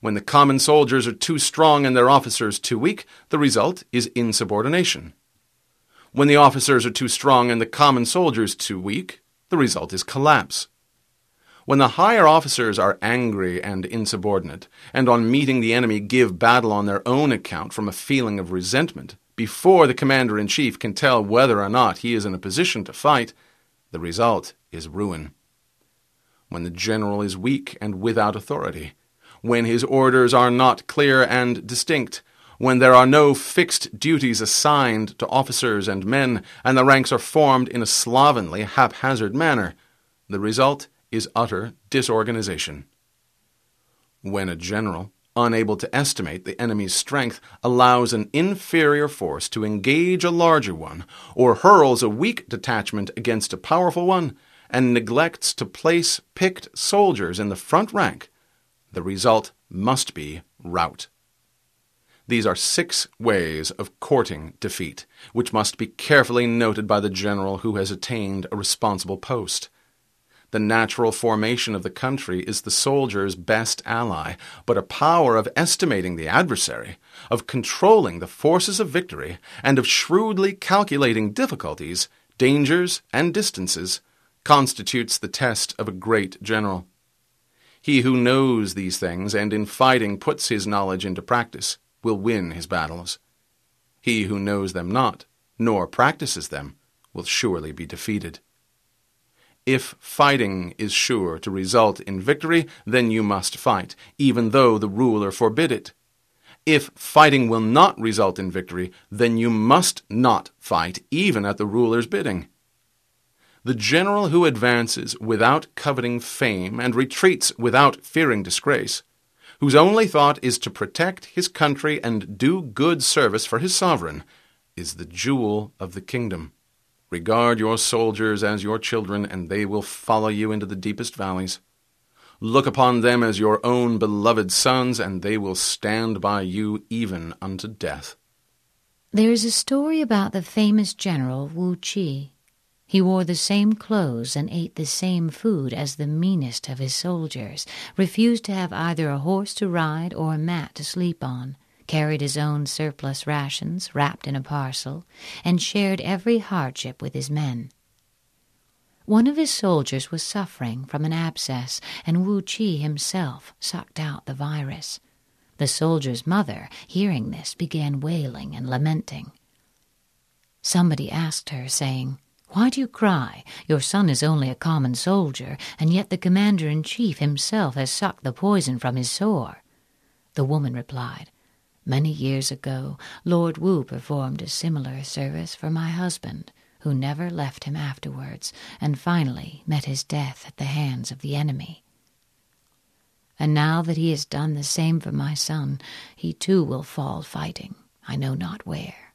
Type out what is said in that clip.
When the common soldiers are too strong and their officers too weak, the result is insubordination. When the officers are too strong and the common soldiers too weak, the result is collapse. When the higher officers are angry and insubordinate, and on meeting the enemy give battle on their own account from a feeling of resentment, before the commander-in-chief can tell whether or not he is in a position to fight, the result is ruin. When the general is weak and without authority, when his orders are not clear and distinct, when there are no fixed duties assigned to officers and men, and the ranks are formed in a slovenly, haphazard manner, the result is utter disorganization. When a general, unable to estimate the enemy's strength, allows an inferior force to engage a larger one, or hurls a weak detachment against a powerful one, and neglects to place picked soldiers in the front rank, the result must be rout. These are 6 ways of courting defeat, which must be carefully noted by the general who has attained a responsible post. The natural formation of the country is the soldier's best ally, but a power of estimating the adversary, of controlling the forces of victory, and of shrewdly calculating difficulties, dangers, and distances, constitutes the test of a great general. He who knows these things and in fighting puts his knowledge into practice will win his battles. He who knows them not, nor practices them, will surely be defeated. If fighting is sure to result in victory, then you must fight, even though the ruler forbid it. If fighting will not result in victory, then you must not fight, even at the ruler's bidding. The general who advances without coveting fame and retreats without fearing disgrace, whose only thought is to protect his country and do good service for his sovereign, is the jewel of the kingdom. Regard your soldiers as your children, and they will follow you into the deepest valleys. Look upon them as your own beloved sons, and they will stand by you even unto death. There is a story about the famous general Wu Qi. He wore the same clothes and ate the same food as the meanest of his soldiers, refused to have either a horse to ride or a mat to sleep on, carried his own surplus rations wrapped in a parcel, and shared every hardship with his men. One of his soldiers was suffering from an abscess, and Wu Qi himself sucked out the virus. The soldier's mother, hearing this, began wailing and lamenting. Somebody asked her, saying, "Why do you cry? Your son is only a common soldier, and yet the commander-in-chief himself has sucked the poison from his sore." The woman replied, "Many years ago, Lord Wu performed a similar service for my husband, who never left him afterwards, and finally met his death at the hands of the enemy. And now that he has done the same for my son, he too will fall fighting, I know not where."